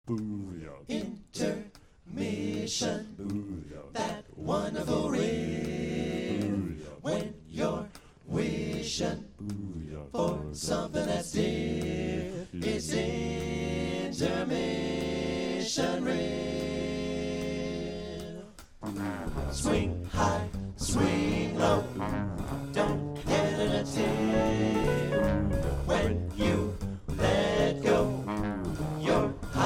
Booyah. Intermission. Booyah. That wonderful rhythm. Booyah. When you're wishing Booyah. for something that's dear, it's intermission real. Swing high, swing low.